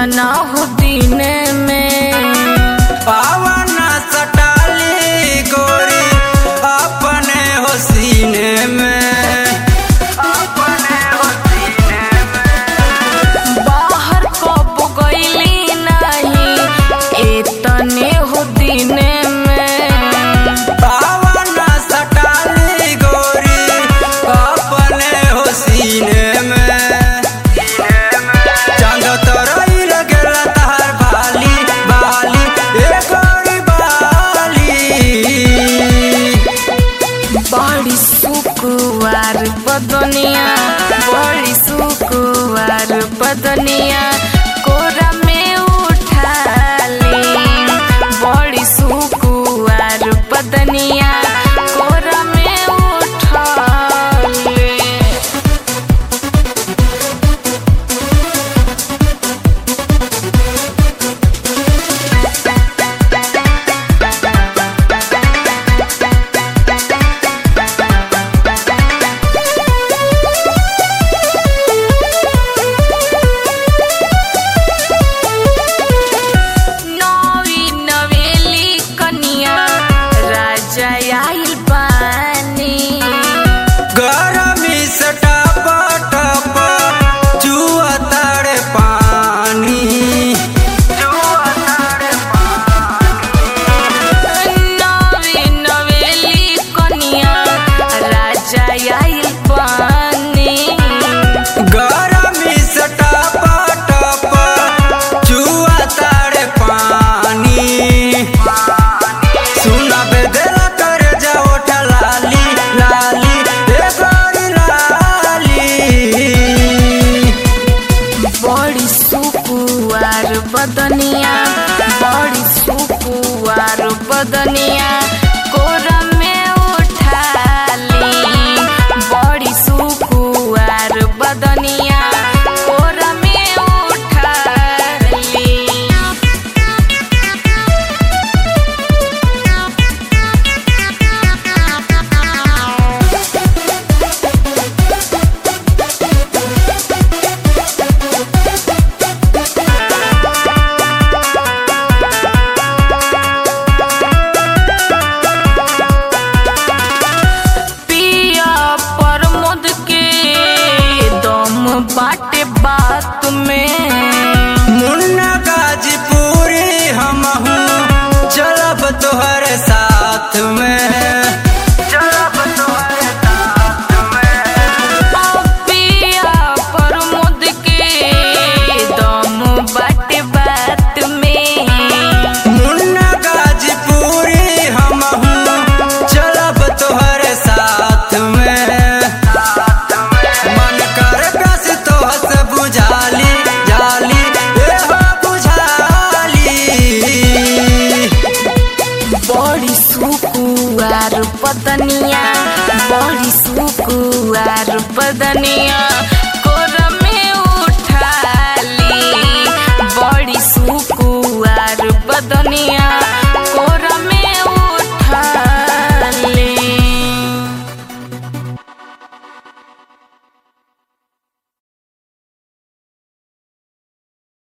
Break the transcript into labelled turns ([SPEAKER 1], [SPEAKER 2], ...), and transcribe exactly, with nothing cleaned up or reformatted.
[SPEAKER 1] इतना हो दिन में
[SPEAKER 2] पावन सटाली गोरी अपने हो सीने में, अपने हो सीने में।
[SPEAKER 1] बाहर कब गईली नहीं इतने हो दिन में,
[SPEAKER 2] पावन सटाली गोरी अपने हो सीने में। चांद तोरई लगेला तहार बाली बाली ए गोरी बाली।
[SPEAKER 1] बड़ी सुकुवार बदनिया बड़ी सुकुवार बदनिया कोरा में उठाली, बड़ी सुकुवार बदनिया कोरा में उठाली। नवी नवेली कनिया राजा आइल बानी,
[SPEAKER 2] गरमी से टप टप चुआ तारे पानी, चुआ तारे
[SPEAKER 1] नवी नवेली कनिया राजा आइल बानी।
[SPEAKER 2] गरमी से टप टप चुआ तारे पानी। सुना बेदेला कर जाओ लाली लाली ए गोरी लाली।
[SPEAKER 1] बड़ी सुकुवार बदनिया बड़ी सुकुवार बदनिया कोरा में उठाली, बड़ी सुकुवार बदनिया कोरा में उठाली। पिया प्रमोद के दम बाटे बात में,
[SPEAKER 2] मुन्ना गाजीपुरी हमहू चलब तोहरे साथ में, चलब तोहरे साथ में।
[SPEAKER 1] पिया प्रमोद के दम बाटे बात में,
[SPEAKER 2] मुन्ना गाजीपुरी हमहू चलब तोहरे साथ में। मन कर प्यास तोह से बुझाली जाली ए हो बुझाली।
[SPEAKER 1] बड़ी सुकुवार बदनिया बड़ी सुकुवार बदनिया